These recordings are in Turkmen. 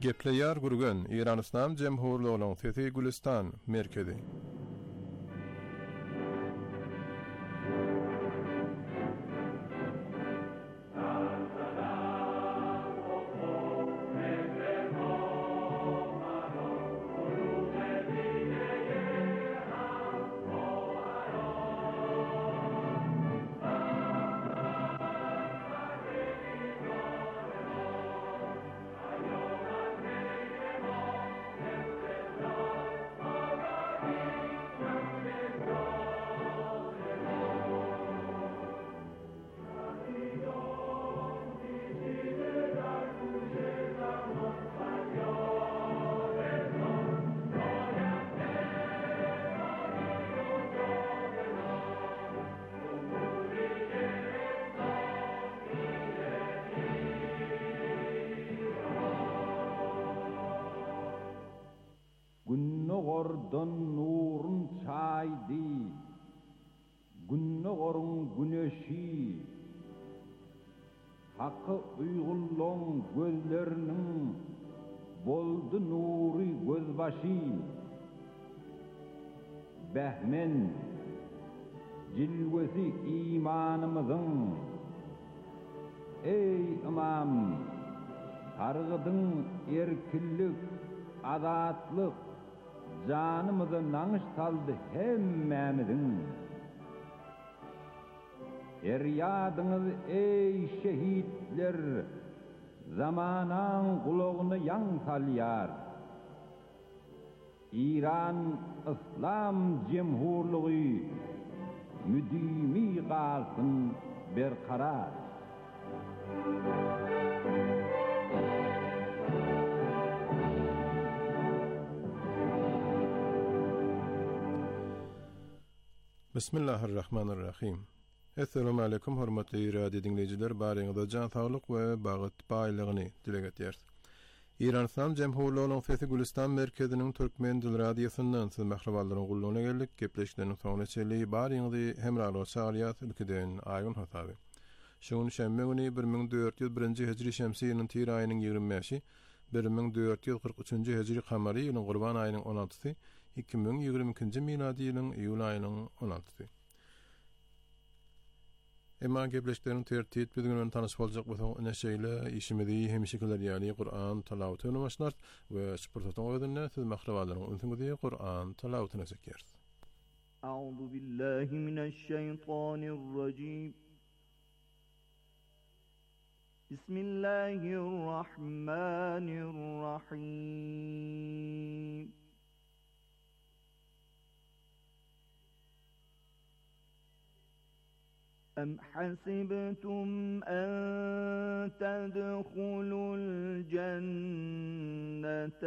Gepleýär gürgen Iranistan Jemhurlugynyň Fethi Gülistan merkezi. Günnogordan nurun çaydi, günnogorun güneşi, hakkı uygulluğun gözlerinin boldu nuri gözbaşı. Behmen, cilvesi imanımızın, ey imam, targıdın erkillik, azatlık, canımızı nanış saldı hemmemizin. Eryadınız ey şehitler, zamanan kulağını yan salyar. İran İslam Cemhurluğu müdimi kalsın berkarar. Bismillahirrahmanirrahim. Assalamu alaykum hormatly radio dinleyijiler, baryňyzda jan saglyk we bagyt baýlygyny dilek etýär. Iranistan Jemhurlugynyň Fethi Gülistan merkeziniň türkmen dil radiosundan siz mähraballaryň gullugyna geldik. Gepleşikleriniň soňuna çenli baryňyzy hemraglyk çagyrýar ülkeden aýyn hasaby. Şoň şembe güni 1401-nji hijri şemsi ýylynyň tir aýynyň 25-i 1443-nji hijri kamary ýylynyň Gurban aýynyň 16-sy 2022-nji miladi ýylynyň iýul aýynyň 16-sy. Emma gepleşikleriniň tertip bilen tanyş boljak bolsaň neşeýle işimizi hemşekiler ýaly Qur'an talawatyny başlar we sportatyň öýdünde siz mahrawalaryň ünsüňizi Qur'an talawatyna çekeriz. Euzu billahi mineşşeytanirracim. Bismillahirrahmanirrahim. أم حسبتم أن تدخلوا الجنة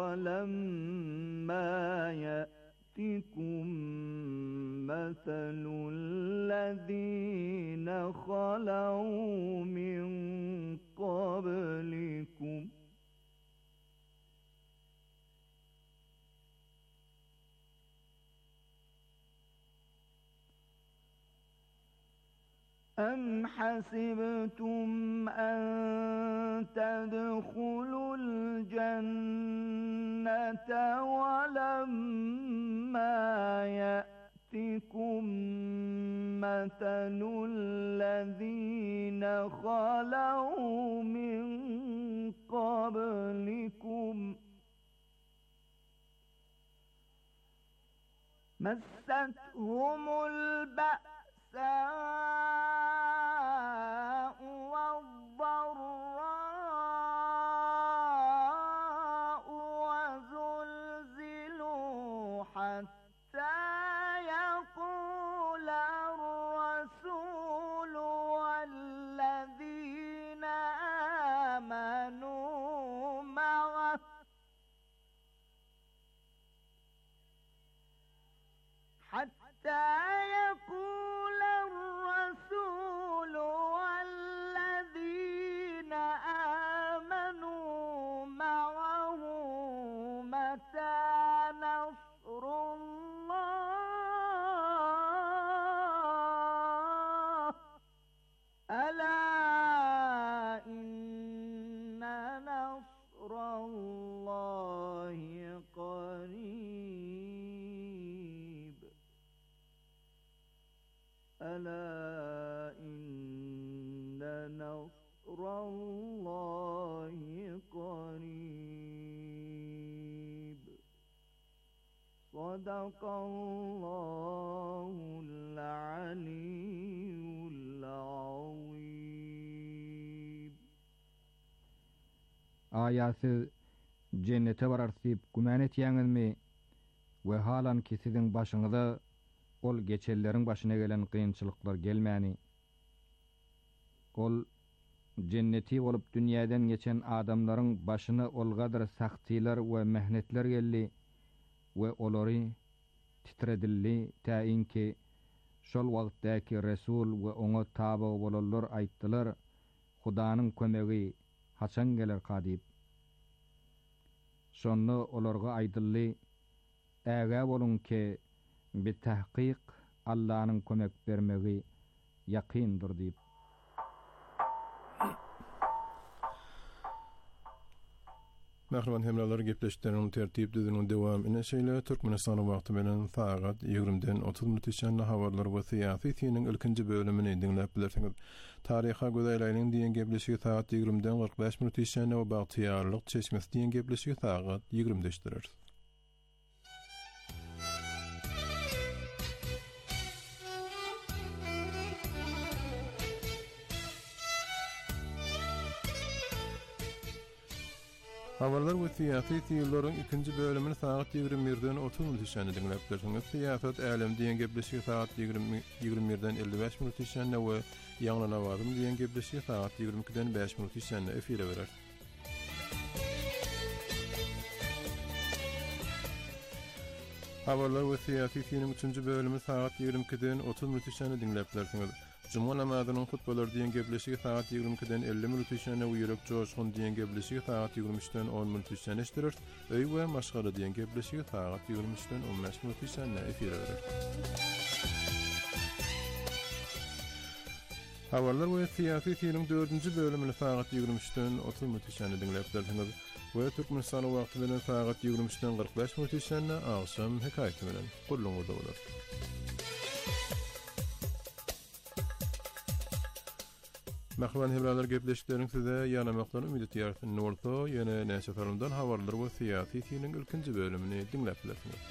ولما يأتكم مثل الذين خلوا من قبلكم أم حسبتم أن تدخلوا الجنة ولما يأتكم مثل الذين خلوا من قبلكم مستهم البأساء والضراء وزلزلوا حتى يقول الرسول والذين آمنوا معه حتى يقول الرسول والذين آمنوا معه متى نصر الله ألا إن نصر الله ألا إن نصر الله قريب صدق الله العلي العظيم. Ayası cennete bararsip güman etýäňizmi we halan ki siziň başyňyza ol geçelleriň başyna gelen kynçylyklar gelmäni. Ol cenneti bolup dünýäden geçen adamlaryň başyna olgadyr saktylar we mehnetler geldi we olary titredildi täinki şol wagtdäki Resul we oňa taby bolanlar aýtdylar, Hudaňyň kömegi haçan geler kadyp. Şonu olarga aýdyldy, äge bolun ki bitahqiq Allahyň kömek bermegi ýakyndyr diýip. Mähriban hemralar gepleşikleriniň tertip düzüniň dewamyny şeýle Türkmenistan wagty bilen sagat 20-den 30 minut içinde habarlar we syýasy tiýiniň ilkinji bölümini dinläp bilersiňiz. Taryha gözelýäniň diýen gepleşigi sagat 20-den 45 minut içinde we bagtyýarlyk çeşmesi diýen gepleşigi sagat 20-de işdirer. Habarlar we syýasy tiýirleriň ikinji bölümini sagat 21-den 30 minut içinde dinläp bilersiňiz. Syýasat älim diýen gepleşigi sagat 21-den 55 minut içinde we ýaňlana wazym diýen gepleşigi sagat 22-den 5 minut içinde efire berer. Habarlar we syýasy tiýiniň 3-nji bölümini sagat 22-den 30 minut içinde dinläp bilersiňiz. Cuma namazynyň hutbalar diýen gepleşigi sagat 22-den 50 minut içinde we ýürek joşgun diýen gepleşigi sagat 23-den 10 minut içinde işdirer. Öý we maşgala diýen gepleşigi sagat 23-den 15 minut içinde efire berer. Habarlar we syýasy tiýiniň 4-nji bölümini sagat 23-den 30 minut içinde dinläp bilersiňiz. We Türkmenistan wagty bilen sagat 23-den 45 minut içinde akşam hekaýaty bilen gurulmagy bolar. Mähriban hemralar gepleşikleriniň size ýanamakdan ümid etýärsin. Nurto ýene näçe tarymdan habarlar we syýasy tiýiniň ilkinji bölümini dinläp bilersiňiz.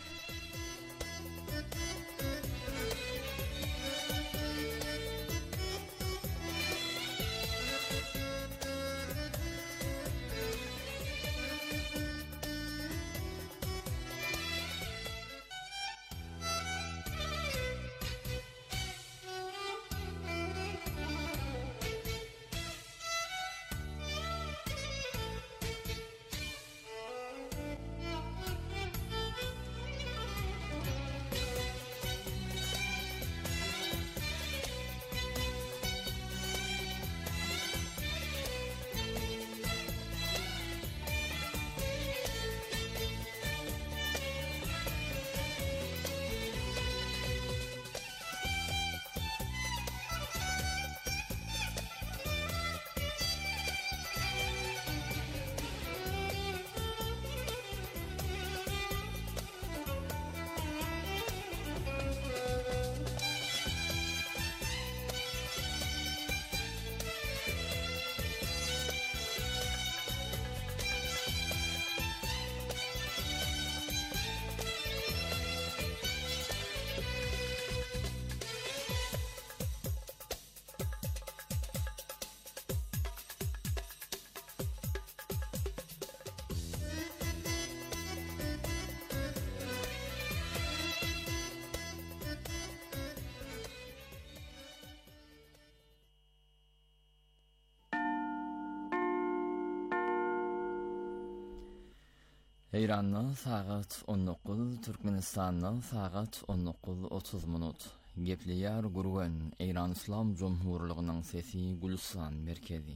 İran'dan saat 19, Türkmenistan'dan saat 19:30 minut. Gepliyar gurgan İran İslam Cumhuriyeti'nin sesi Gülistan merkezi.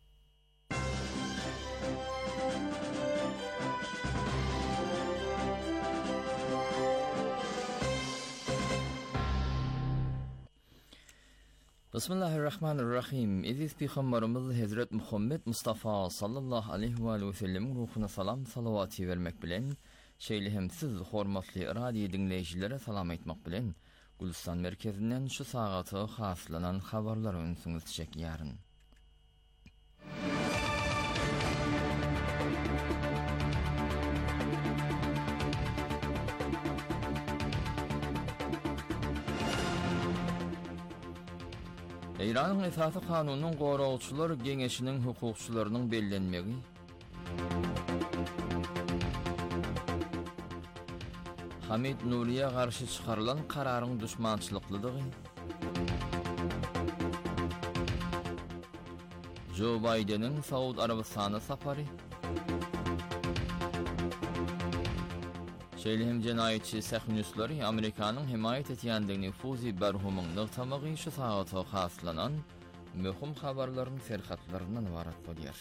Bismillahirrahmanirrahim. Aziz Peygamberimiz Hazret Muhammed Mustafa sallallahu aleyhi ve sellem ruhuna salam salavati vermek bilen şeýle hem siz hormatly radio dinleýijilere salam aýtmak bilen Gülistan merkezinden şu sagatı haslanan habarlar önsüňiz çekýärin. İran'ın esasy kanunynyň goragçylar geňeşiniň hukukçylarynyň bellenmegi, Hamid Nuriýe garşy çykarylan kararyň düşmançylyklydygy, Joe Biden'in Saud Arabistana sapary, Şeýlehem jenayetçi sähnyusları Amerikanyň himayet etýändigini nüfuzy berhumyň nygtamagy şu sagaty haslanan möhüm habarlaryň serhatlaryndan ibarat bolýar.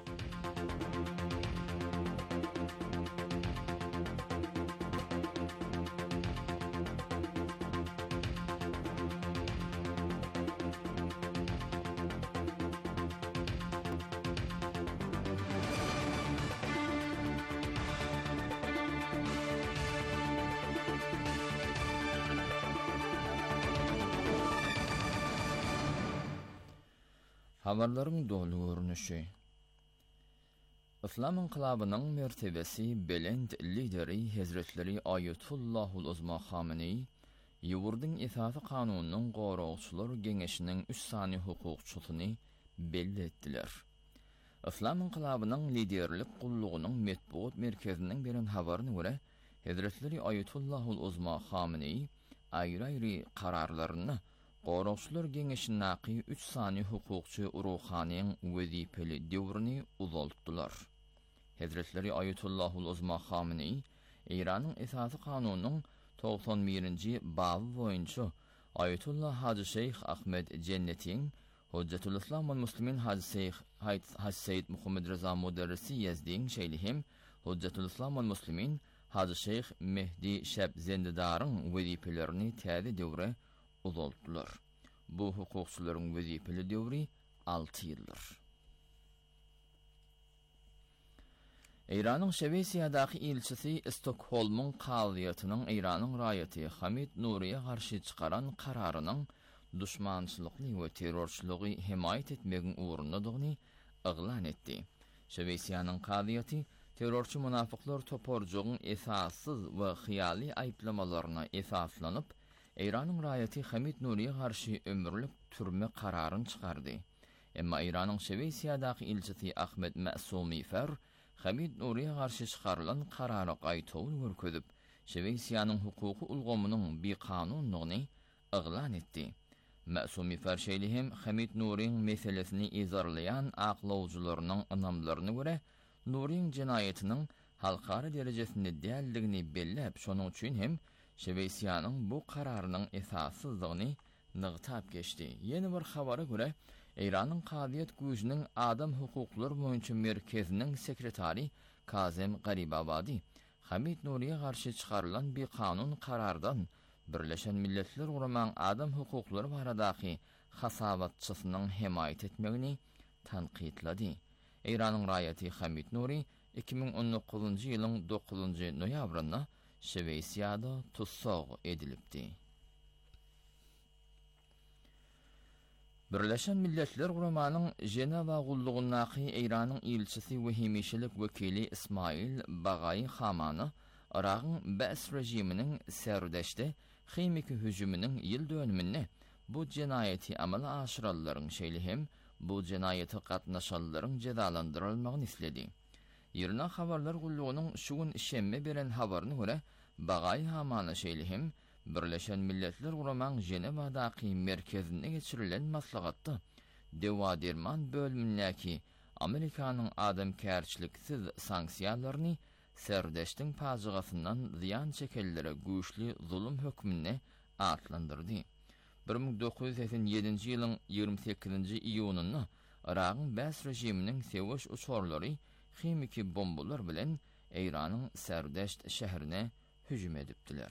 Habarlaryň dolu görnüşi. İslam inqilabynyň mertebesi belend lideri Hazretleri Ayatullahul Uzma Khamenei ýurdyň esasy kanunynyň goragçylar geňeşiniň 3 sany hukukçysyny belli etdiler. İslam inqilabynyň liderlik gullugynyň metbuat merkeziniň beren habaryna görä, Hazretleri Ayatullahul Uzma Khamenei aýry-aýry kararlaryny goragçylar geňeşinäki 3 sany hukukçy ruhanyň wezipeli döwrüni uzaltdylar. Hazretleri Ayatullahul Uzma Khamenei Iranyň esasy kanunynyň 91-nji baby boýunça Ayatullah Hacı Şeyh Ahmed Cennetiň Hujjatul Islam we Muslimin Hacı Şeyh Sayyid Muhammed Reza Mudarrisi ýazdyň şeýlehem Hujjatul Islam we Muslimin Hacı Şeyh Mehdi Şäb Zendedaryň wezipelerini täze döwre uzaltdylar. Bu hukukçylaryň wezipeli döwri 6 ýyldyr. İran'ın Şeweýsiýadaky elçisi Stockholm'un kaziýatynyň İran'ın raýaty Hamid Nuriýe garşy çykaran kararynyň düşmançylykly we terrorçylygy himayet etmegiň ugrundadygyny eglan etdi. Şeweýsiýanyň kaziýaty terrorçy munafyklar toporjugyň esassız we hyýaly aýplamalaryna esaslanyp İran'ın raýaty Hamid Nuriýe garşy ömürlük türme kararyn çykardy. Emma İran'ın Şeweýsiýadaky elçisi Ahmed Ma'sumi Fer Hamid Nuriýe garşy çykarylan karara gaýtawy görkezip, Şeweýsiýanyň hukuky ulgamynyň bir kanunlygyny eglan etdi. Ma'sumi Fer şeýlehem Hamid Nuriýeň meselesini izarlayan aklawjylarynyň ynamlaryna görä, Nuriýeň jenayetiniň halkara derejesinde däldigini bellep, şonuň üçin hem Şeweýsiýanyň bu kararynyň esassyzlygyny nygtap geçdi. Ýeni bir habara görä, İran'ın kaziýet güýjiniň adam hukuklary boýunça merkeziniň sekretary Kazem Garibabadi Hamid Nuriýe garşy çykarylan bir kanun karardan Birleşen Milletler Guramaň adam hukuklary baradaky hasabatçysynyň himayet etmegini tanqidlady. İran'ın raýaty Hamid Nuri 2019-njy ýylyň 9-njy noýabrynda Şeweýsiýada tutsag edilipdi. Birleşen Milletler Guramanyň Jeneva gullugynaky İran'yň elçisi we hemişelik wekili İsmail Bagay Hamany Iraqyň Bäs rejiminiň serdeşde hemiki hüjüminiň ýyl dönümine bu jenayeti amala aşyralaryň şeýlehem bu jenayete gatnaşanlaryň cezalandyrylmagyny isledi. Ýerine habarlar gullugynyň şu gün şemme beren habaryna görä Bagay Hamany şeýlehem Birleşen Milletler Guramaň Jenewadaky merkezine geçirilen maslahatda Dewa derman bölümindäki Amerikanyň adamkärçiliksiz sanksiýalaryny serdeşdiň pazygasyndan ziýan çekellere güýçli zulüm hökmüne atlandyrdy. 1987-nji ýylyň 28-nji iýunynda Iraqyň Bäs rejiminiň sewiş uçurlary hemiki bombalar bilen Iranyň serdeşt şäherine hüjüm edipdiler.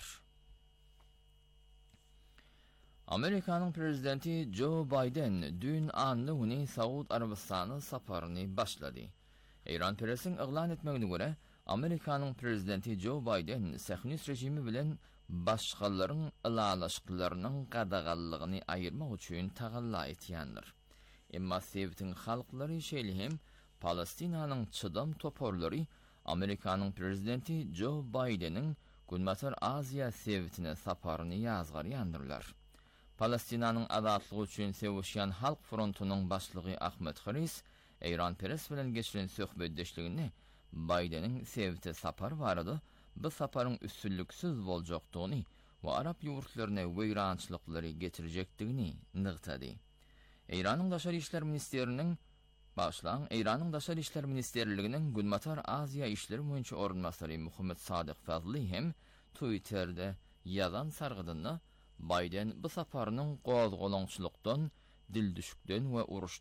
Amerikanyň prezidenti Joe Biden dün anlygyny Saud Arabistany saparyny başlady. İran presiň eglan etmegine görä, Amerikanyň prezidenti Joe Biden Sahyonist rejimi bilen başgalaryn ılalaşyklarynyň gadagalygyny aýyrmak üçin tagalla etýändir. Emma sebtin halklary şeýle hem Palestinanyň çydam toporlary Amerikanyň prezidenti Joe Biden'in Günbatar Aziýa sebtine saparyny ýazgarýandyrlar. Palestinanyň azatlygy üçin sevişýän Halk Frontunyň başlygy Ahmet Haris, Iran Press bilen geçiren söhbetdeşligini Biden'in sebte sapar barady, bu saparyň üstünlüksiz boljakdygyny we Arap ýurtlaryna weýrançylykları getirjekdigini nygtady. Iranyň Daşary işler ministeriniň Iranyň Daşary işler ministerliginiň Günbatar Aziýa işleri boýunça ornmasary Muhammed Sadyk Fazly hem Twitter'de ýazan sargydyny Biden bu saparynyň gozgolançylykdan, dildüşükden we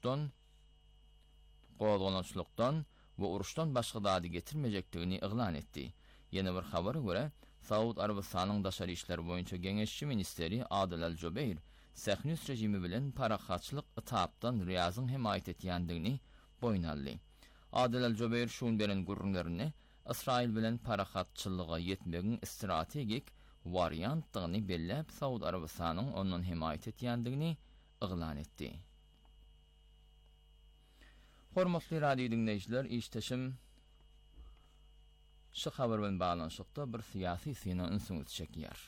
uruşdan başga dady getirmejekdigini iglan etdi. Ýene bir habara görä, Saud Arabistanyň Daşary işler boýunça geňeşçi ministeri Adil Al-Jubayr Sahnus rejimi bilen parahatçylyk ıtapdan riýazyň hemaýet etýändigini boýnaldy. Adil Al-Jubayr şuň beren gurrunlaryny Israil bilen parahatçylyga ýetmegiň strategik wariantdygyny belläp Saud Arabistanyň onuň hemaýet etýändigini iglan etdi. Hormatly radio dinleýijiler, işteşim şu habar bilen baglanyşykda bir syýasy syna ünsüň çekýär.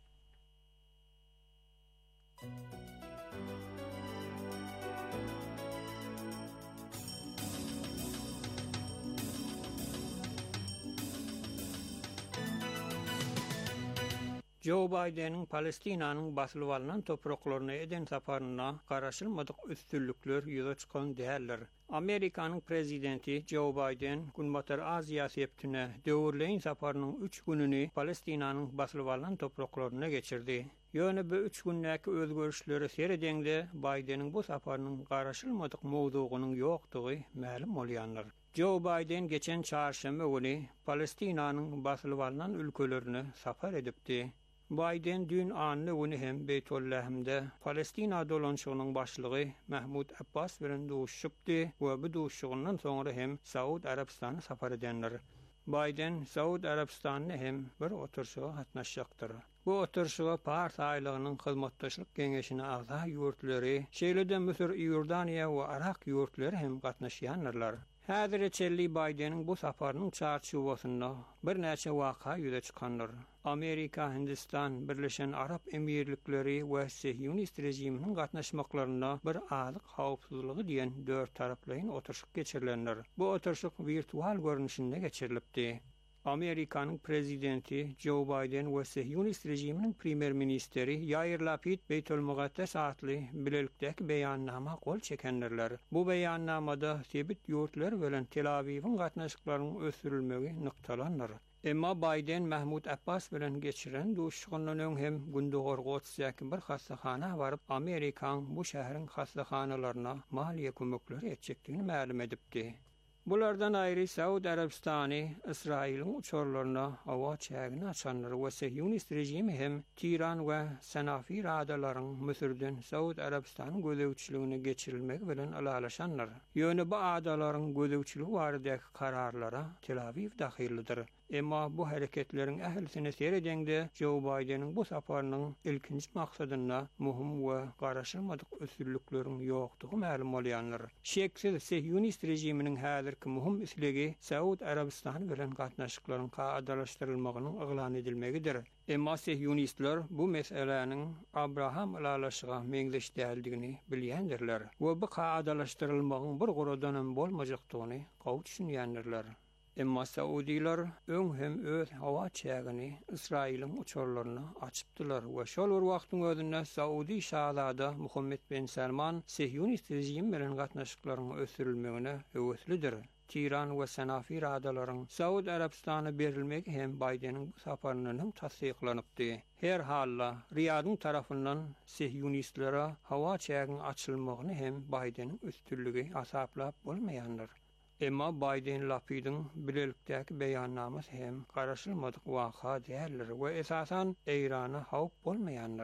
Joe Biden'in Palestinanyň basylyp alynan topraklaryna eden saparyna garaşylmadyk üstünlükler ýüze çykan däldir. Amerikanyň prezidenti Joe Biden Günbatar Aziýa septine döwürleýin saparynyň 3 günini Palestinanyň basylyp alynan topraklaryna geçirdi. Ýöne bu 3 günnäki özgörüşleri seredende Biden'in bu saparynyň garaşylmadyk mowdugynyň ýokdugy ma'lum bolýandyr. Joe Biden geçen çarşamba günü Palestinanyň basylyp alynan ülkelerini sapar edipdi. Biden dün anly güni hem Beytullahymda Palestina dolanşygynyň başlygy Mahmud Abbas bilen duşupdy we bu duşugyndan soňra hem Saud Arabistany sapar edenler. Biden Saud Arabistanyny hem bir oturşyga gatnaşjakdyr. Bu oturşyga Pars aýlygynyň hyzmatdaşlyk geňeşine agza ýurtlary, şeýlede Misir, Ýordaniýa we Irak ýurtlary hem gatnaşýanlar. Häzirçe Biden'in bu saparynyň çarşuwasynda bir näçe waka ýüze çykandyr. Amerika, Hindistan, Birleşen Arap Emirlikleri we Siýonist rejiminiň gatnaşmaklaryna bir azyk hawpsuzlygy diýen dört taraplyň oturşyk geçirilenler. Bu oturşyk virtual görnüşinde geçirilipdi. Amerikanyň prezidenti Joe Biden we Siýonist rejiminiň premier ministeri Yair Lapid Beytulmukaddes atly bilelikdäki beýannama gol çekenlerler. Bu beýannamada sebit ýurtlar bilen Tel Aviwiň gatnaşyklarynyň ösürilmegi nyktalandyr. Emma Biden Mahmud Abbas bilen geçiren duşugyndan hem Gündogorgotsyaky bir hasahana baryp Amerikanyň bu şäheriň hasahanalaryna maliýe kömekleri etjekdigini ma'lum edipdi. Bulardan aýry Saud Arabistany Israil'in uçurlaryna hawa çägini açanlar we Siýonist rejimi hem Tiran we Sanafir adalaryň Misirden Saud Arabistanyň gözegçiligine geçirilmegi bilen alalaşanlar. Ýöne bu adalaryň gözegçiligi baradaky kararlara Tel Aviv dahildir. Emma bu hareketleriň ählisine seredende Joe Biden'in bu saparynyň ilkinji maksadyna muhim we garaşylmadyk ösürlükleriň ýokdugy ma'lum bolýanlar. Şeksiz Siýonist rejiminiň häzirki muhim isligi Saud Arabistany bilen gatnaşyklaryň gaýdalaşdyrylmagynyň iglan edilmegidir. Emma Siýonistler bu meseleniň Abraham alalaşyga meňzeş däldigini bilýändirler we bu gaýdalaşdyrylmagyň bir guradan bolmajakdygyny gawy düşünýändirler. Emma Saudiler öň hem öz hawa çägini Israil'in uçurlaryna açypdylar we şol bir wagtyň özünde Saudi şahzada Muhammed bin Salman Siýonist rejim bilen gatnaşyklaryň ösürilmegine öwüslidir. Tiran we Sanafir adalaryň Saud Arabistana berilmegi hem Biden'in bu saparynyň tasdiklanypdy. Her halla Riyadyň tarapyndan Siýonistlere hawa çäginiň açylmagyny hem Biden'in üstünlügi asaplap bolmaýandyr. Emma Biden Lapid'in bilelikdäki beýannamasy hem garaşylmadyk waka däldir we esasan Irana hawp bolmaýandyr.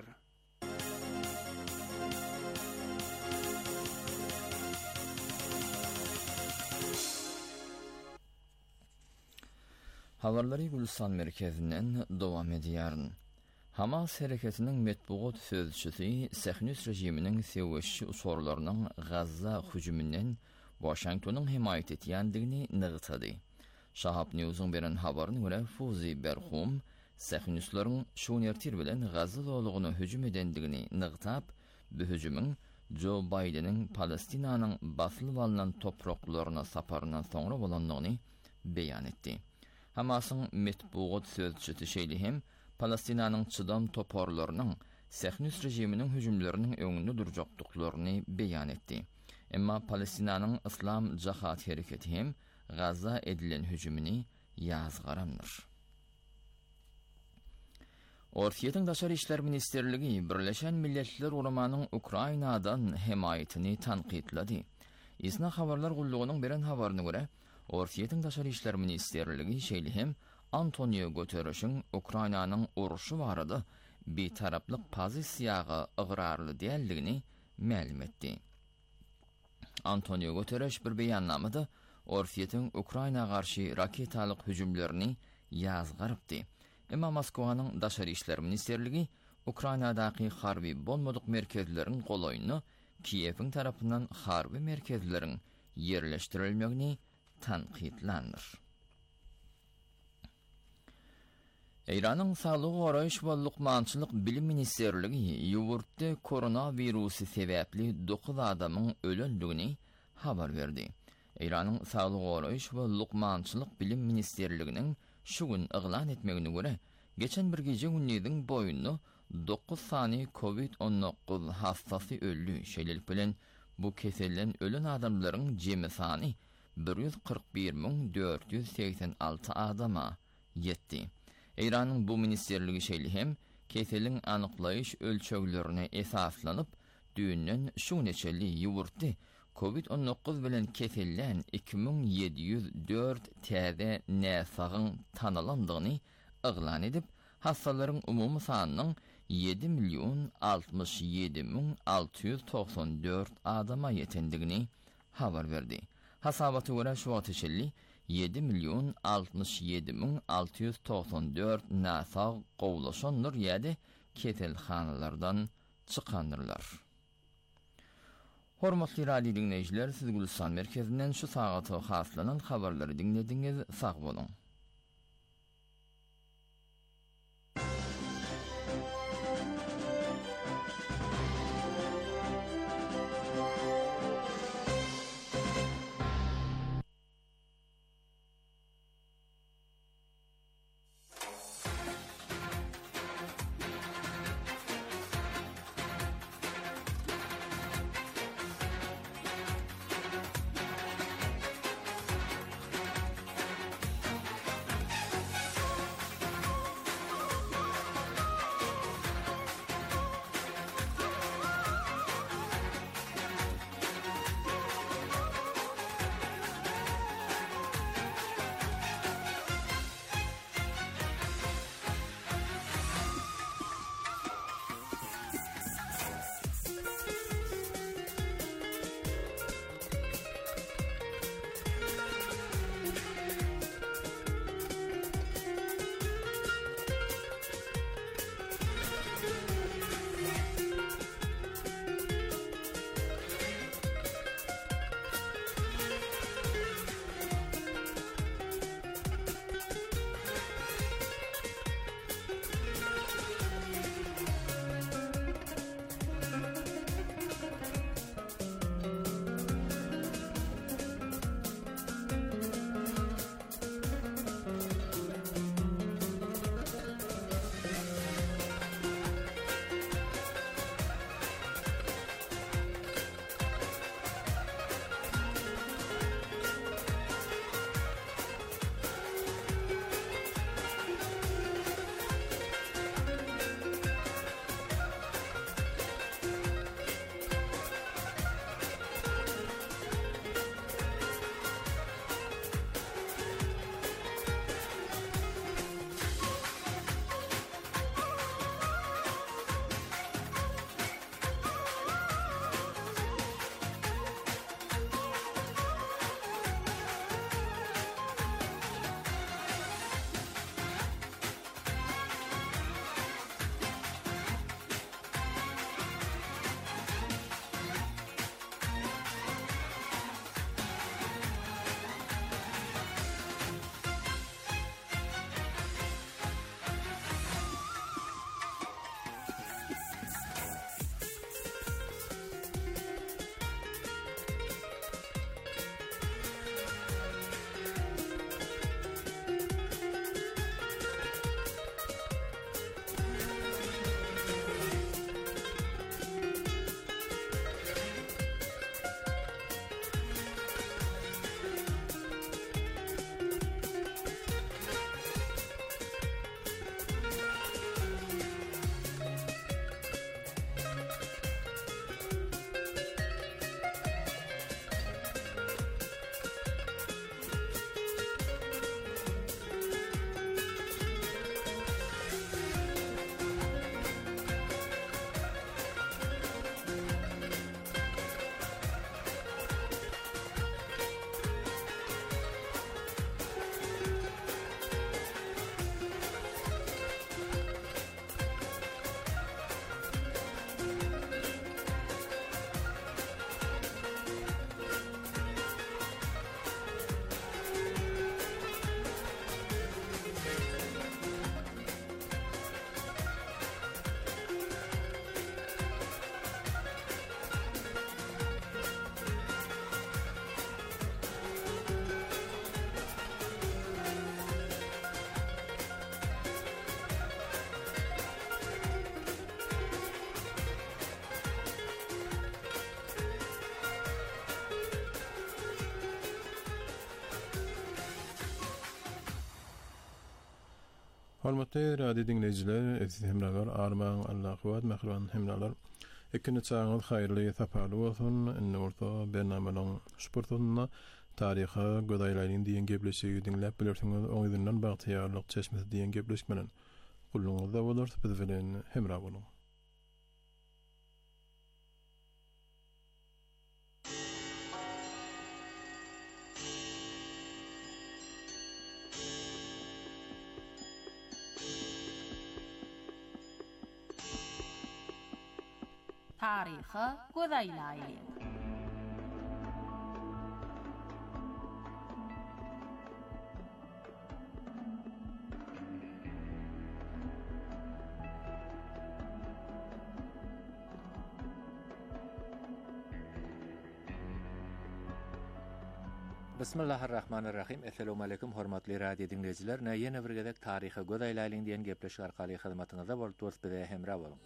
Habarlary Gülistan merkezinden dowam edýär. Hamas hareketinin metbuat sözcüsü Sahyonist rejiminin sevişçi usorlarynyň Gazza hüjümünden Washingtonyň himayet etýändigini nygtady. Shahab News'un beren habaryna görä Fuzi Berhum Sahyonistlaryň şu nertir bilen Gazza dolugyna hüjüm edendigini nygtap, bu hüjümüň Joe Biden'in Palestinanyň basylyp alynan topraklaryna saparyna soňra bolanlygyny beýan etdi. Hamasyň metbuat sözcüsü şeýlihim Palestinanyň çydam toparlarynyň Sahyonist rejiminiň hüjümleriniň öňünde durjakdyklaryny beýan etdi. Emma Palestinanyň Islam Jahat hereketi hem Gazza edilen hüjümini ýazgarandyr. Ortiýetiň Daşary işler ministerligi Birleşen Milletler Uramanyň Ukrainadan himayetini tanqidlady. Isna habarlar gullugynyň beren habaryna görä, Ortiýetiň Daşary işler ministerligi şeýlihim Antonio Guterres'in Ukrainanyň uruşy barada bir taraplyk pozisiýaga ıgrarly diýildigini ma'lum etdi. Antonio Guterres bir beýannamada Ortiýetiň Ukraina garşy raketalyk hüjümlerini ýazgarypdy. Emma Moskwanyň Daşary işler ministerligi Ukrainadaky harby bolmadyk merkezleriň golaýyny Kiýewiň tarapyndan harby merkezleriň ýerleşdirilmegini tanqidlandyr. Iranyň Saglyk Goraýyş we Lukmançylyk bilim ministerligi ýurtda koronavirusy sebäpli 9 adamyň ölendigini habar berdi. Iranyň Saglyk Goraýyş we Lukmançylyk bilim ministerliginiň şu gün eglan etmegine görä, geçen bir gece günniň boýunda 9 sany COVID-19 hastasy öldü. Şeýlelik bilen bu kesellen ölen adamlaryň jemi sany 141.486 adama ýetdi. Iranyň bu ministerligi şeýlihim keseliň anyklaýyş ölçeglerine esaslanyp düýünden şu neçeli ýurtda COVID-19 bilen kesellen 2704 täze näsagyň tanalandygyny eglan edip, hastalaryň umumy sanynyň 7.067.694 adama ýetendigini habar berdi. Hasabaty görä şu wagtçyly 7.067.694 nasag gowlaşanlar ýa-da keselhanalardan çykandyrlar. Hormatly radio dinleýijiler, siz Gülistan merkezinden şu sagata haslanan habarlary dinlediňiz, sag bolun. Hormatly radio dinleyijiler, siz hemralar armağan Allah kuwat mehriban hemralar. Ikini çağınız hayırlı tapalı olsun. Enne orta bernamalaryň sportuna taryha gödaylaryň diýen gepleşigi dinläp bilersiňiz. Oňyzyndan bagtyarlyk çeşmesi diýen gepleşmeden guluňyzda bolar, biz bilen hemra boluň. Taryhy gözaýlaýly. Bismillahirrahmanirrahim. Assalamu alaykum hormatly radio dinleyijiler. Näýene bir gezek taryhy gözaýlaýlyň diýen gepleşik arkaly hyzmatyňyzda bolup bize hemra boluň.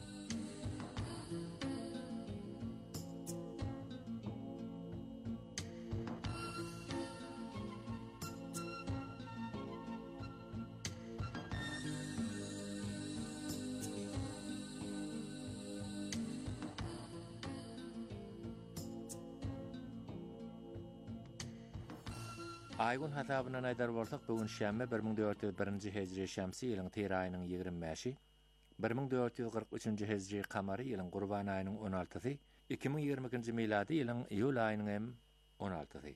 Aygun hasabyna aýdar bolsak, bugün şäme 1401-nji hejri şämsi ýylyň Tyr aýynyň 25-i, 1443-nji hejri kamary ýylyň Gurban aýynyň 16-sy, 2022-nji miladi ýylyň iýul aýynyň 16-sy.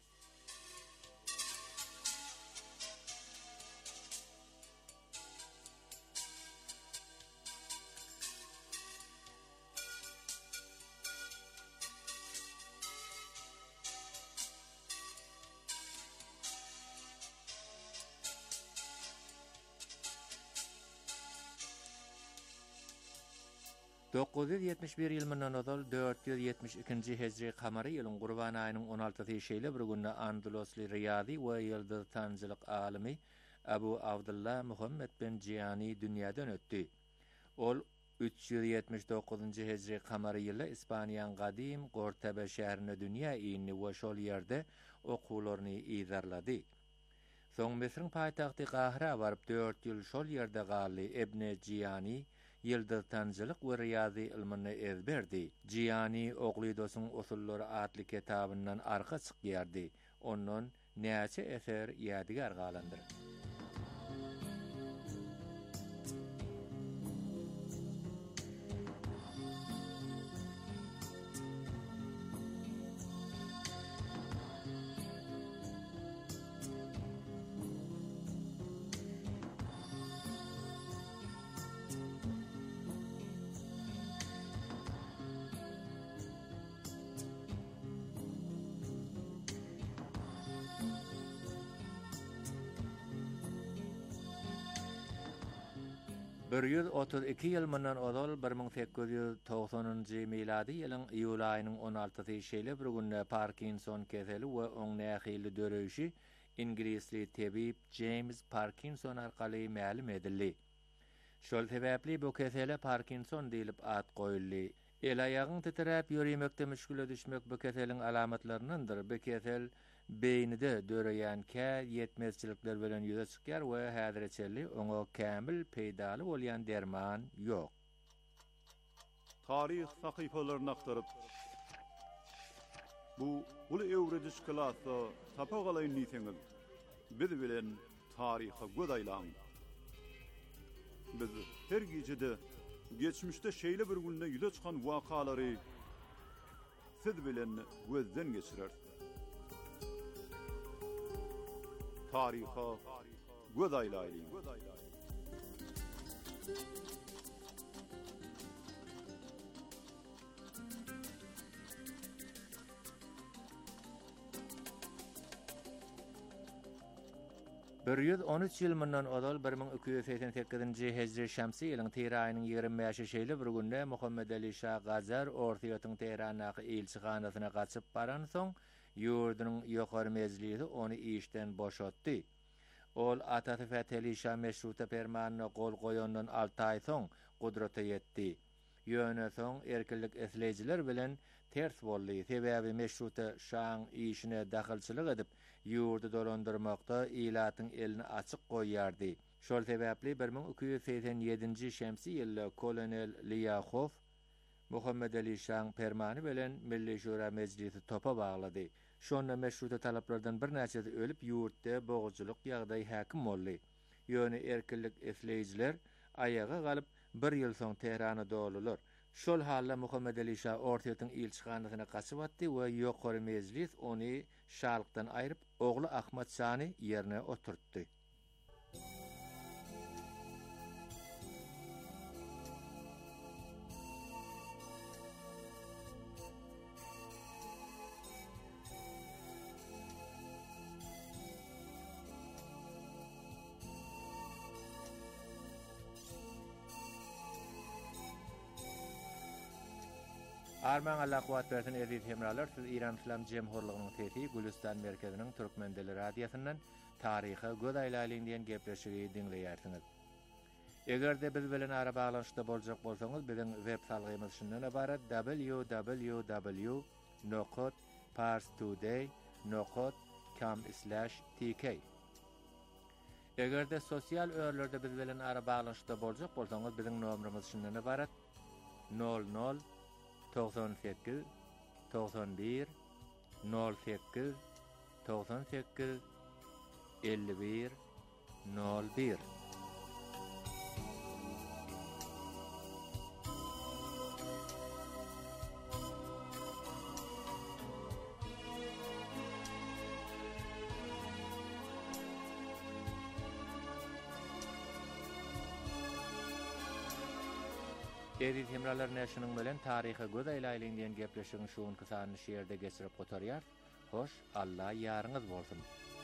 ...971 ýylyndan ozal 472-nji hejri kamary ýylyň Gurban aýynyň 16-sy şeýle bir günde Andalusly riýazy we ýyldız tanjylyk alimy Abu Abdullah Muhammed bin Jiyani dünýäden ötdi. Ol 379-njy hejri kamary ýyly Ispaniýanyň gadim Gortebe şäherine dünýä ýyny we şol ýerde okuwlaryny ýazarlady. Soň Mesriň paýtagty Kahira baryp 4 ýyl şol ýerde galy Ibn Jiyani ýyldız tanjylyk we riýazy ilmini ezberdi. Jiyani Oqlidosyň usullary adly kitabyndan arka çykýardy. Ondan näçe eser ýadigar galandyr. Bir 132 ýyl mundan ozal 1890-njy miladi ýylyň iýul aýynyň 16-sy şeýle bir günde Parkinson keseli we oň nähili döreýişi ingilisli tebip James Parkinson arkaly ma'lum edildi. Şol sebäpli bu kesele Parkinson diýilip ad goýuldy. El aýagyň titräp ýürümekde müşküle düşmek bu keseliň alamatlaryndandyr. Bu kesel beýnide döreýän kä ýetmezçilikler bilen ýüze çykýar we häzirçeli oňa kämil peýdaly bolýan derman ýok. Taryh sahypalaryny aktaryp bu uly öwrediş klasy tapagalyň niýetiňiz biz bilen taryha gözaýlaň. Biz her gejede geçmişde şeýle bir günde ýüze çykan wakalary siz bilen gözden geçirer. Taryha gözaýlaýly. Bir 113 ýyl mundan ozal 1288-nji hejri şämsi ýylyň Tyr aýynyň 25-i şeýle bir günde Muhammed Ali Şah Gajar Ortaýatyň Teheranaky elçihanasyna gaçyp baran soň ýurdunyň ýokary mezlisi ony işden boşatdy. Ol Atatürk Fetheli Şah meşruta fermanyna gol goýandan 6 aý soň gudrata ýetdi. Ýöne soň erkinlik eslejiler bilen ters boldy. Sebäbi meşruta şaň işine dahilçilik edip ýurdu dolandyrmakda ilatyň elini açyk goýýardy. Şol sebäpli 1287-nji şemsi ýylda Kolonel Liyakhov Muhammed Ali Şah'ın permany bilen Milli Şura Meclisi topa baglady. Şonda meşruta talaplardan bir näçesi ölüp ýurtda boğuzçuluk ýagdaý häkim boldy. Ýöne erkinlik esleýijiler ayaga galyp bir ýyl soň Tehrana dolular. Şol halla Muhammed Ali Şah ortaýatyň ilçixanasyna gaçyp atdy we ýokary meclis ony şalykdan aýryp ogly Ahmad Şany ýerine oturtdy. Arman Allah kuwat bersin edip hemralar, siz İran İslam Cemhurluğunyň sesi Gülistan merkeziniň Türkmen dili radiosynyň taryhy göz aýlalyň diýen gepleşigi dinleýärsiňiz. Egerde biz bilen ara baglanşykda boljak bolsaňyz, biziň web salgymyz şundan ibaret: www.parstoday.com/tk. Egerde sosial örlerde biz bilen ara baglanşykda boljak bolsaňyz, biziň nomerimiz şundan ibaret: 00 98 91 08 98 51 01. Edip hemralar näşiniň bilen taryhy göz aýlalyň diýen gepleşigiň şuň kysany şeýerde geçirip gotarýar. Hoş, Allah ýaryňyz bolsun.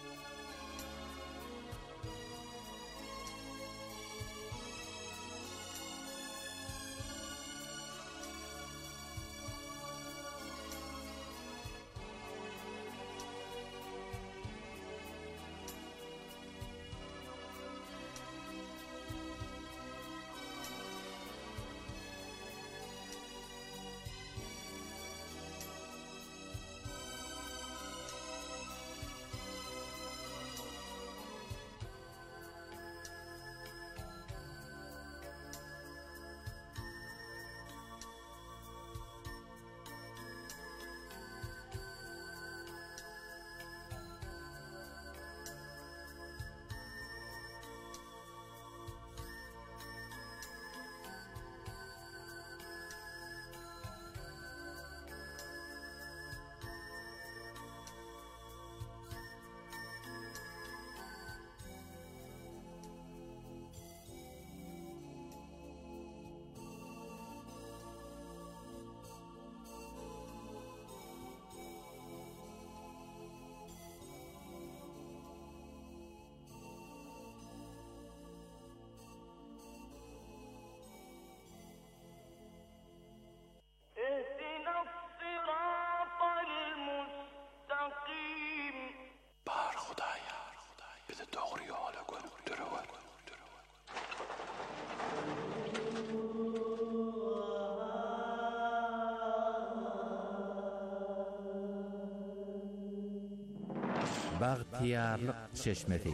Bagtiyarlyk çeşmesi.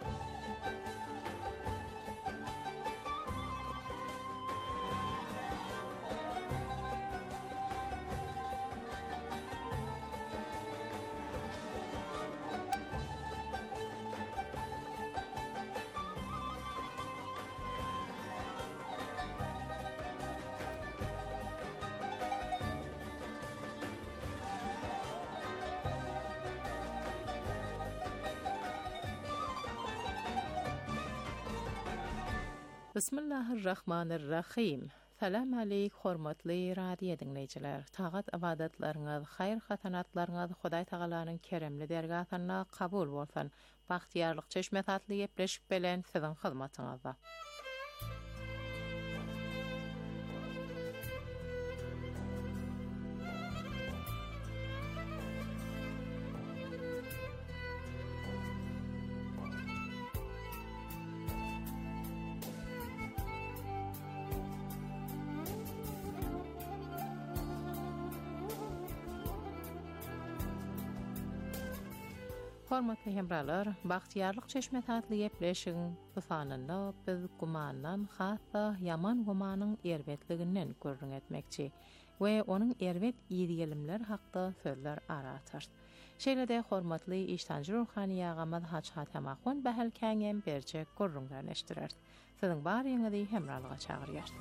Bismillahirrahmanirrahim. Salam aleyk hormatly radio dinleyijiler. Tagat ibadatlaryňyz, haýr hasanatlaryňyz Hudaý Tagalaryň keremli dergatyna kabul bolsun. Bagtiyarlyk çeşme tatly gepleşip bilen siziň hyzmatyňyzda. Hormatly hemralar, bagtiyarlyk çeşme tatly ýepleşigiň bu sanynda biz gumandan hassa yaman gumanyň erbetliginden görüň etmekçi we onuň erbet ýegilimler hakda sözler aratar. Şeýle-de hormatly iştancı ruhani ýagamaz Haç Hatemahun behel käňem berje görüňlerleşdirer. Siziň baryňyzy hemralyga çagyrýar.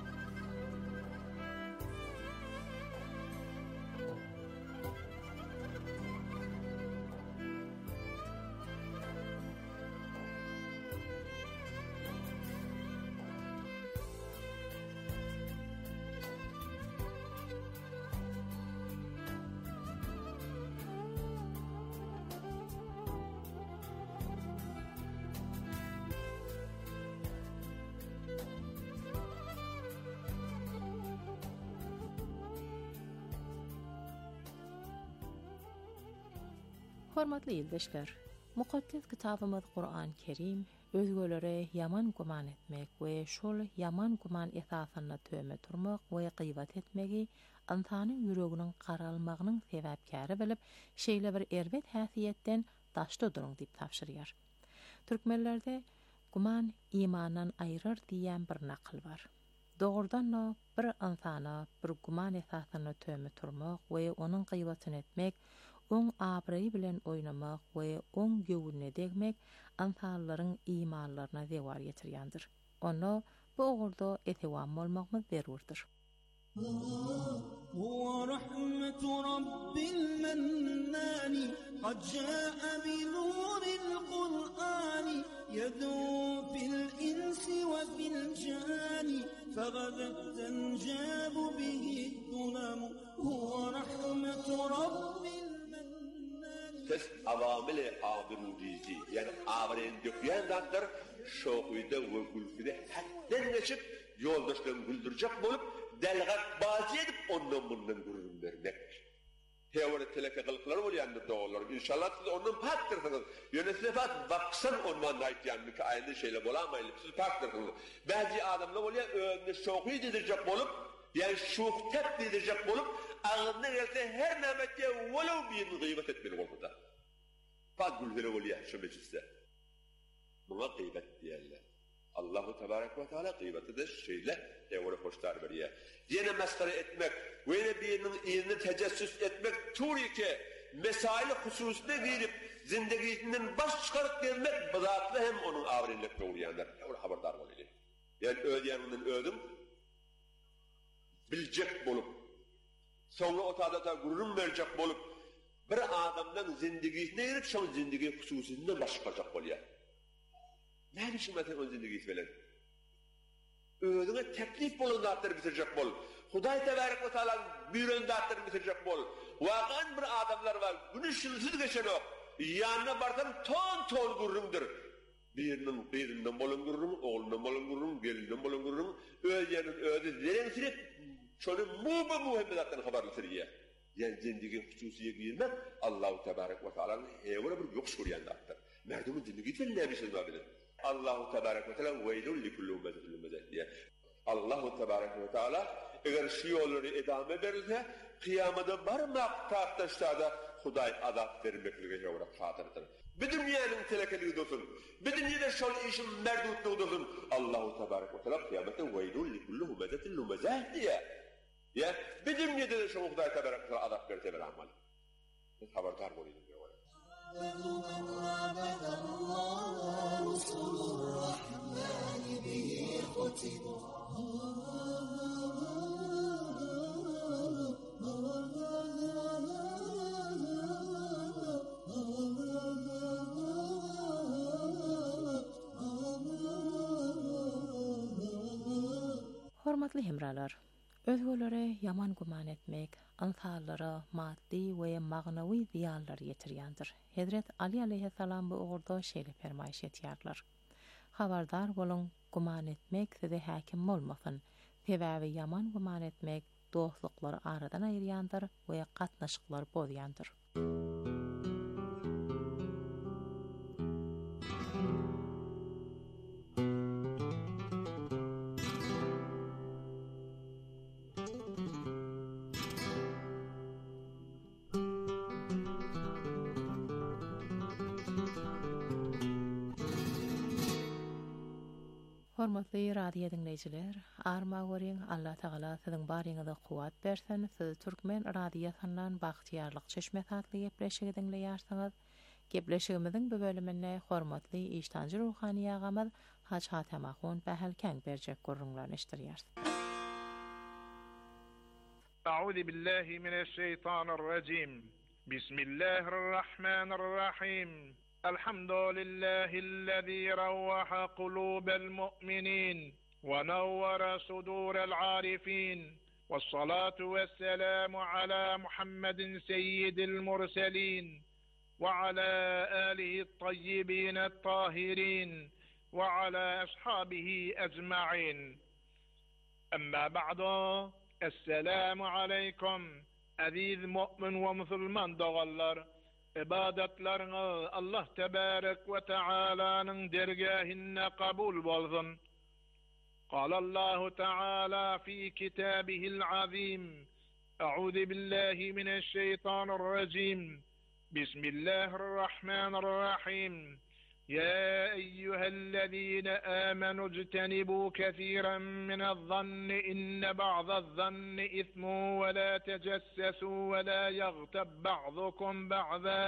Hormatly ýoldaşlar, mukaddes kitabymyz Qur'an Kerim özgelere yaman guman etmek we şol yaman guman esasyna töme turmak we gıybet etmegi insanyň ýüreginiň qaralmagynyň sebäpkäri bilip, şeýle bir erbet häsiýetden daşda duruň diýip tapşyrýar. Türkmenlerde guman imandan aýryr diýen bir nakl bar. Dogrudan bir insana bir guman esasyna töme turmak we onuň gıybetini etmek, on abreyi bilen oynamak we on göwüne degmek ansallaryň imanlaryna zewar ýetirýändir. Onu bu ogurda etewam bolmakmy zerurdyr. Huwa rahmatu rabbil mannani qad jaa bi nuril qur'ani yad'u fil insi wa fil jani faghadat tanjabu bihi dunam huwa rahmatu rabbil Kes avamil-i abirudiydi, yani avren döküyen zatlar şoğuyda ve gülfide hatten geçip yoldaşlarını güldürecek bolup delgat bazı edip ondan bundan gururun vermek. Tevri teleke kılıklar ol yanında doğulur. İnşallah siz ondan paktırsınız. Yönesilefat baksan ondan ait yanında ki aynı şeyle bolamayın. Siz paktırsınız. Bazı adamlar oluyor önüne şoğuyu dedirecek bolup yani şuhtep dedirecek bolup ağzına gelse her nemette velev bir gıybet etmeli olmadı. Fad gülfere oluyor şu mecliste. Buna gıybet diyorlar. Allahu Tebarek ve Teala gıybeti de şeyle devre hoşlar veriyor. Yine meskhare etmek, yine birinin iyini tecessüs etmek, turi ki mesail hususuna girip zindagisinden baş çıkarıp gelmek bızatlı hem onun avrinlikte uğrayanlar. Devre haberdar oluyor. Yani ödeyanından ödüm, bilecek bolup, sonra otadata gururum verecek bolup, bir adamdan zindigisine girip şun zindigi hususinden baş çıkacak oluyor. Ne biçim mesela o zindigi falan? Ödüne teklif bolun dağıtları bitirecek bol. Huday Tebarek ve Teala'nın büyüren dağıtları bitirecek bol. Vakan bir adamlar var, günü şılsız geçen o. Yanına barsam ton gururumdur. Birinden bolun gururum, oğlundan bolun gururum, gelinden bolun gururum. Ödeyenin öde zeren sirip, şonu muhemmedattan haberli siriye. Yani zindigi hususiye girmek, Allah-u Tebarek ve Teala'nın evre bir yok şuriyen dağıtır. Merdumun zindigi için ne bir şey olabilir? Allah-u Tebarek ve Teala veylun likullu ummetin ummetin diye. Allah-u Tebarek ve Teala eğer şu yolları edame verirse kıyamada barmak tartışlarda Huday azap vermekliğe yavrak hatırdır. Bir dünyanın telekeliği olsun, bir dünyada şol işin merdutluğu olsun. Allah-u Tebarek ve Teala kıyamata veylun likullu ummetin ummetin diye. Ya bir dünyada da şu Huday Tebarek ve Teala azap verse bir amal. Biz haberdar olayım. رسل الرحمن به ختموا Hormatly hemralar, özgelere yaman guman etmek, ansallara maddi we magnawi ziyarlar ýetirýändir. Hazret Ali aleyhissalam bu ogurda şeýle fermaýş etýärler. Habardar bolun, guman etmek size häkim bolmasyn. Sebäbi yaman guman etmek dostluklary aradan aýyrýandyr we gatnaşyklary bozýandyr. Hormatly radio dinleyijiler, arma goryň Allah Taala siziň baryňyza kuwat bersen, siz Türkmen radiosynyň bagtyarlyk çeşmet adly gepleşigi dinleýärsiňiz. Gepleşigimiziň bu bölümine hormatly iştanjy ruhany ýagamyz Haç Hatem Ahun Bahalkan berjek gurrunlaryny işdirýär. A'udhu billahi mineşşeytanirracim. Bismillahirrahmanirrahim. الحمد لله الذي روح قلوب المؤمنين ونور صدور العارفين والصلاة والسلام على محمد سيد المرسلين وعلى آله الطيبين الطاهرين وعلى أصحابه أجمعين أما بعد السلام عليكم أذيذ مؤمن ومسلمان دغلر ibadetlerine Allah tebarek ve teala'nın dergahine kabul bolsun. قال الله تعالى في كتابه العظيم أعوذ بالله من الشيطان الرجيم بسم الله الرحمن الرحيم يا أيها الذين آمنوا اجتنبوا كثيرا من الظن إن بعض الظن إثم ولا تجسسوا ولا يغتب بعضكم بعضا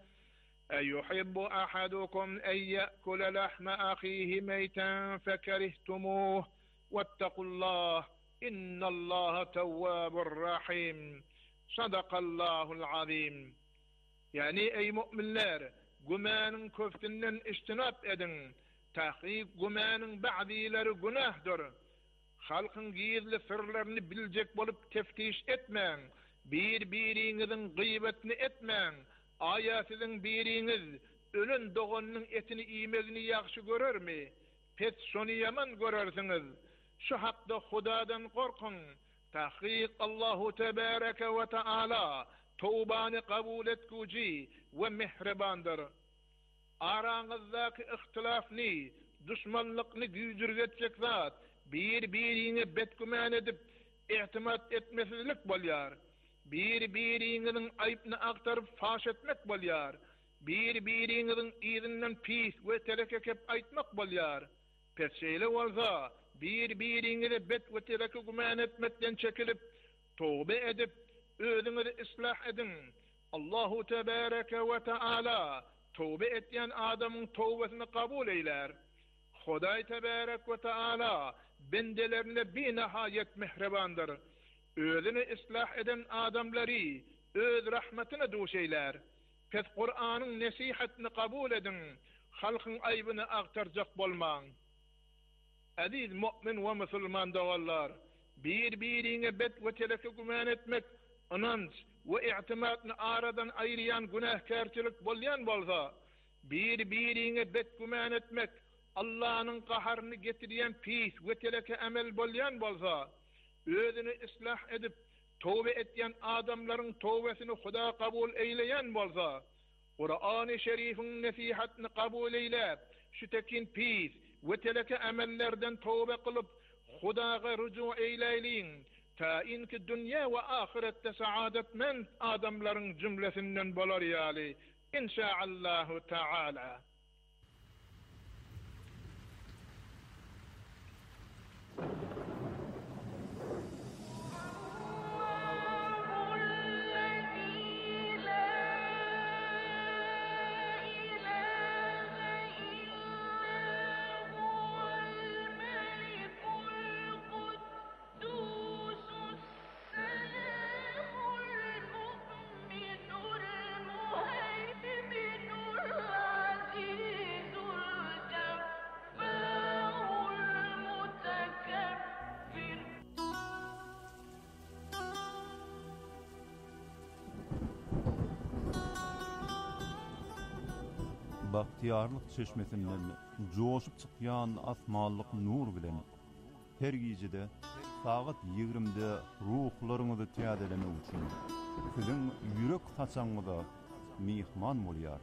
أيحب أحدكم أن يأكل لحم أخيه ميتا فكرهتموه واتقوا الله إن الله تواب رحيم صدق الله العظيم. يعني أي مؤمنler Gümanın köftünden istinap edin. Tahqiq gümanın ba'dileri günahdır. Halkın gizli sırlarını bilecek bolup teftiş etmeň. Bir-biriňizin gıybetini etmeň. Aya sizin biriňiz ölen doğanyň etini iýmegini ýaxşy görermi? Pet şonu ýaman görersiňiz. Şu hakda Hudadan korkun. Tahqiq Allahu tebareke ve taala tawbany kabul etkuji ve mehribandır. Araňyzdaki ihtilafni, düşmanlykny güýjürgetjek zat, bir-biriňe betgüman edip ihtimat etmesizlik bolýar. Bir-biriňiziň aýypyny aktaryp faş etmek bolýar. Bir-biriňiziň ýerinden pis we tereke kep aýtmak bolýar. Peşeýle bolsa, bir-biriňize bet we tereke güman etmekden çekilip, tawba edip özüňizi islah edin. Allahu tebareke ve taala tawba etýän adamyň tawbasyny kabul eýler. Hudaý tebarek ve taala bendelerine binahayet mehribandır. Özüni islah eden adamlary öz rahmetine duş eýler. Pes Kur'anyň nasihatini kabul edin. Halkyň aýbyny aktarjak bolmaň. Aziz mu'min we musulman dowallar, bir-biriňe bet we teleke güman etmek, inanç we i'timadny aradan aýryan günahkarçylyk bolýan bolsa, bir-biriňe bet güman etmek, Allah'ın qaharyny getirýän pis we teleke amel bolýan bolsa, özüni islah edip tawba etýän adamlaryň tawbasyny Huda kabul eýleýän bolsa, Qur'an-ı Şerifiň nasihatini kabul eýläp, şu tekin pis we teleke amellerden tawba kılıp Hudaga ruju eýleýliň. Ta inki dünya ve ahirette saadetmen adamların cümlesinden bolar ýaly. İnşaallahu Teala. Bahtiyarlyk çeşmesinden joşup çykýan asmanlyk nur bilen her gijede saat 20-de ruhlaryňyzy täzelemek üçin siziň ýürek haçaňyza mihman bolýar.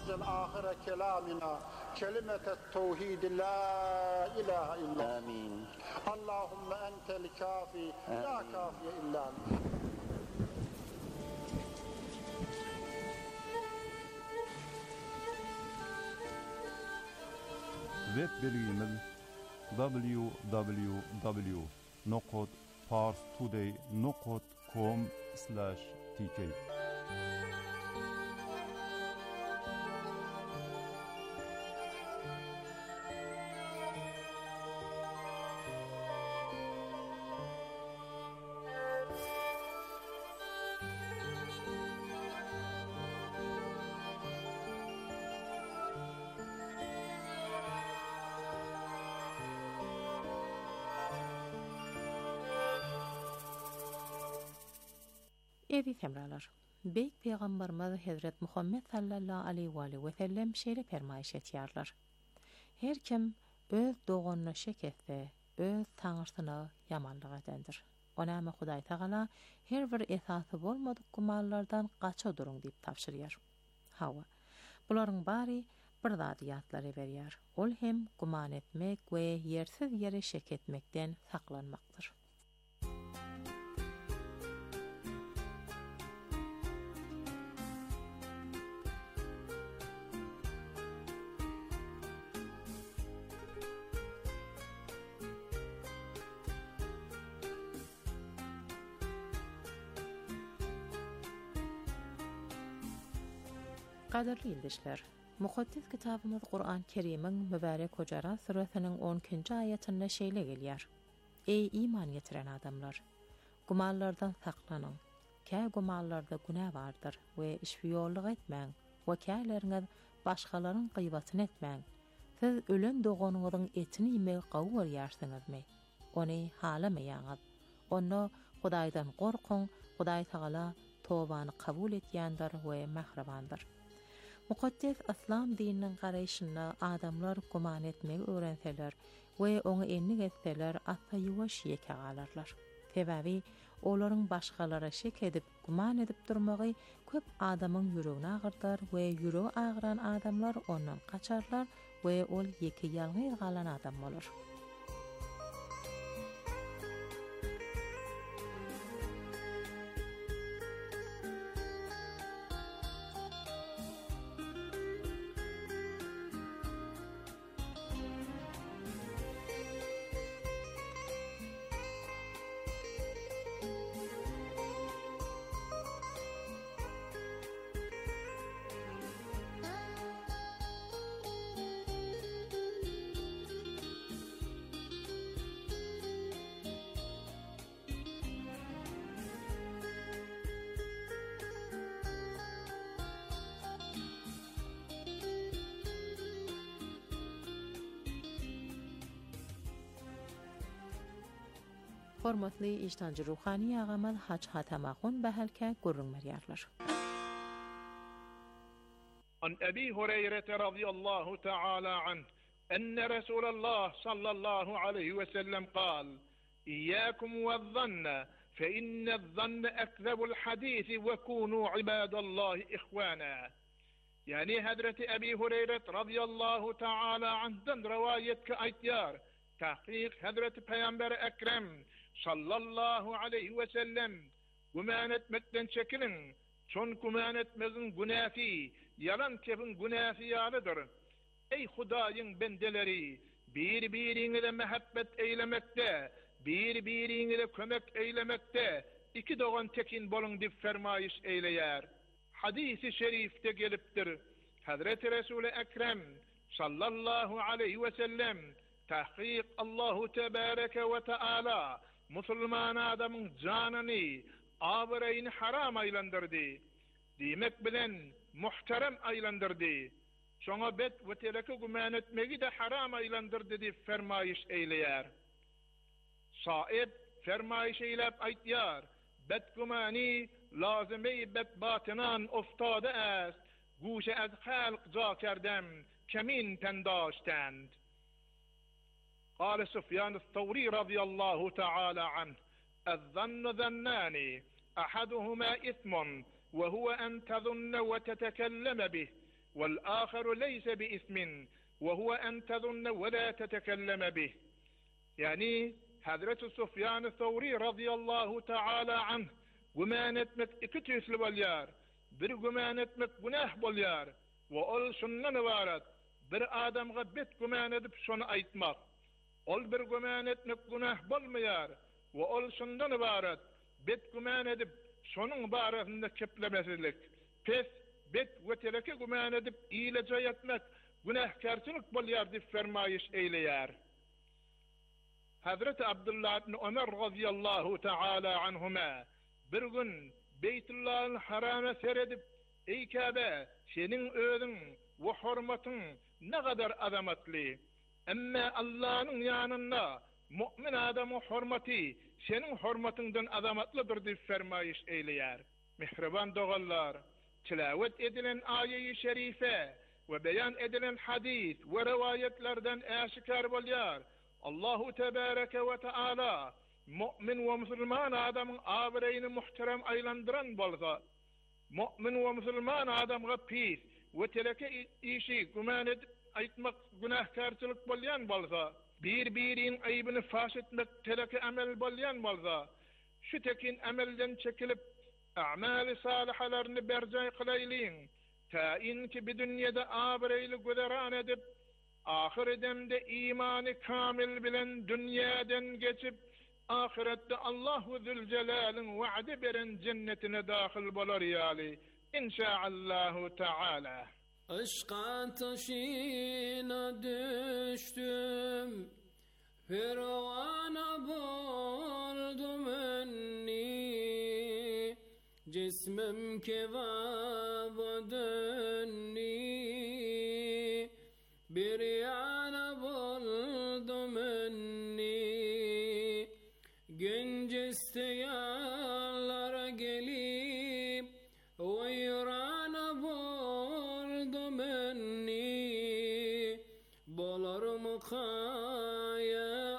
وأنزل آخر كلامنا كلمة التوحيد لا إله إلا آمين. اللهم أنت الكافي لا كافي إلا أنت. Web bilgimiz www.parstoday.com/tk. Evi temralar. Beyk Peygamberimiz Hazret Muhammed sallallahu aleyhi ve sellem şeýle fermaýyş etýärler. Her kim öz doğanyna şek etse, öz taňyrsyna ýamanlyk edendir. Onama Hudaý Taala her bir esasy bolmadyk gumanlardan gaça duruň diýip tapşyrýar. Hawa. Bularyň bary bir zat ýatlar berýär. Ol hem guman etmek we ýersiz ýere şek etmekden saklanmakdyr. Qadarly ildişler, Muqaddas kitabymyz Qur'an Kerimiň mübarek Hocara suresiniň 12-nji aýatynda şeýle gelýär. Ey iman getiren adamlar! Gumanlardan saklanyň. Kä gumanlarda günah bardyr we işbiýollyk etmäň we käleriniz başgalaryň gıybatyny etmäň. Siz ölen doganyňyzyň etini ýemegi gawy görýärsiňizmi? Ony halamaýaňyz. Onu Hudaýdan gorkun, Hudaý Taala towbany kabul etýändir we mahrabandyr. Muqaddas İslam dininiň garaýşyna adamlar guman etmegi öğrenseler we oňa enlik etseler atsa ýuwaş ýeke galarlar. Sebäbi olaryň başgalara şek edip guman edip durmagy köp adamyň ýüregine agyrdyr we ýüregi agyran adamlar ondan kaçarlar we ol ýeke ýalňyz galan adam bolar. Hormatly ijtanjy ruhani agamal Haç Hatamagun bahalka görünmerýärler. عن أبي هريرة رضي الله تعالى عنه أن رسول الله صلى الله عليه وسلم قال إياكم والظن فإن الظن أكذب الحديث وكونوا عباد الله إخوانا. يعني حضرة أبي هريرة رضي الله تعالى عنه رواية كأيتيار تحقيق حضرة پیامبر أكرم صلى الله عليه وسلم gumanet mekden çekilin. Çon gumanet mezin günafi, yalan kefin günafi yalıdır. Ey Hudaýyň bendeleri, bir-biriňize mehabbet eylemekde, bir-biriňize kömek eylemekde, iki dogan tekin bolun dip fermaýyş eyleýär. Hadisi şerifde gelipdir. Hazreti Resul-i Ekrem sallallahu aleyhi ve sellem tahqiq Allahu tebareke ve taala Musulman adamın canını, abireýini haram aylandırdı. Dimek bilen muhterem aylandırdı. Şoňa bet we teleki guman etmegi de haram aylandırdy diýip fermaýyş eýleýär. Saib fermaýyş eýlep aýtýar, bet gumani lazimy bet batynan uftada est, guşe az halq ja kerdem, kemin pendaştand. قال سفيان الثوري رضي الله تعالى عنه الظن ظنان أحدهما إثم وهو أن تظن وتتكلم به والآخر ليس بإثم وهو أن تظن ولا تتكلم به. يعني حضرة سفيان الثوري رضي الله تعالى عنه قمانتمك اكتوس لباليار bir gümanetmek günah bolýar we ol şundan ibaret bir adamga bet güman edip şonu aýtmak. Ol bir güman etmek günah bolmaýar we ol şundan ibaret bet güman edip şonuň barasynda keplemesizlik. Pes bet weteleke güman edip iýleje etmek günahkarçylyk bolýar diýip fermaýyş eýleýär. Hazreti Abdullah ibn Ömer radıyallahu taala anhuma bir gün Beytullah'ın harama seredip ey Kabe senin özün ve hurmatın ne kadar azamatlı. Amma Allah'ın yanında mümin adamın hurmati senin hurmatından azamatlıdır diye fermayiş eyleyər. Mihriban doğallar, tilavet edilen ayet-i şerife ve beyan edilen hadis ve rivayetlerden aşikar bolýar. Allahu Tebareke ve Teala mümin ve Müslüman adamın abireini muhterem aylandıran bolsa, mümin ve Müslüman adamga pis ve teleke işi güman edip aytmak günahkarçılık bolýan bolsa, bir-birin aýbyny faş etmek teleke amel bolýan bolsa, şu tekin amelden çekilip a'mal-i salihalaryny berjay kılaýlyň, taýin ki bir dünýede abireili güderan edip ahir edemde imani kamil bilen dünýäden geçip ahirette Allahu Zülcelal'ın vaadi beren cennetine dahil bolar yali. İnşaallahu Teala. Aşka taşına düştüm, Firvana boldum önni, cismim kebaba dönni, bir yana boldum önni, genç isteyanlara gelip vayrana boldum önni, bolar mı kaya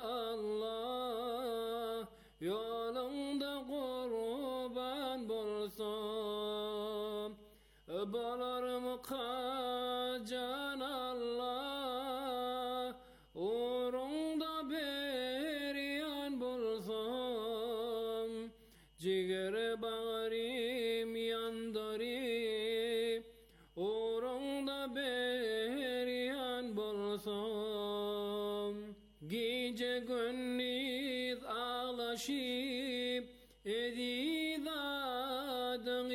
Allah yolunda kurban bolsam, bolar mı kacan Allah uğrunda beryan bolsam, ciger bağrım yandarım uğrunda beryan bolsam, gece gündüz ağlaşıp edid adını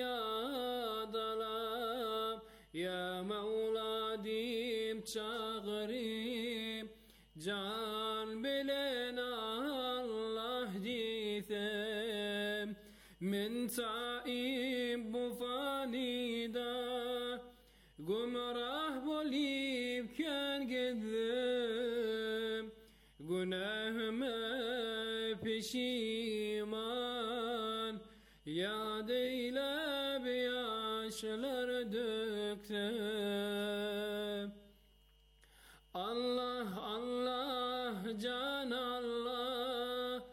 yadalam, ya Mevla deyip çağırıp can bilen Allah diysem, men taib bu fanida gumrah bolip kön gezdim, günahıma peşiman yad eylep yaşlar döksem. Allah Allah can Allah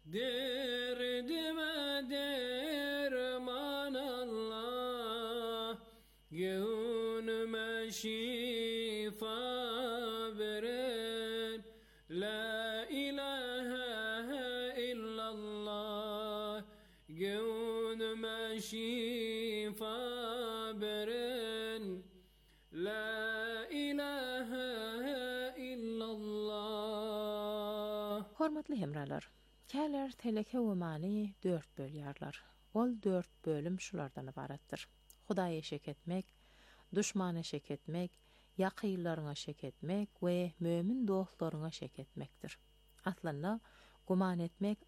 derdime derman Allah, gönlüme şifa veren la ilahe illallah, gönlüme şifa veren la ilahe illallah. Hormatly hemralar, käler teleke we many 4 bölýärler. Ol 4 bölüm şulardan ibaratdyr. Hudaýa şek etmek, düşmana şek etmek, ýakylaryňa şek etmek we mömin dostlaryňa şek etmekdir. Aslında guman etmek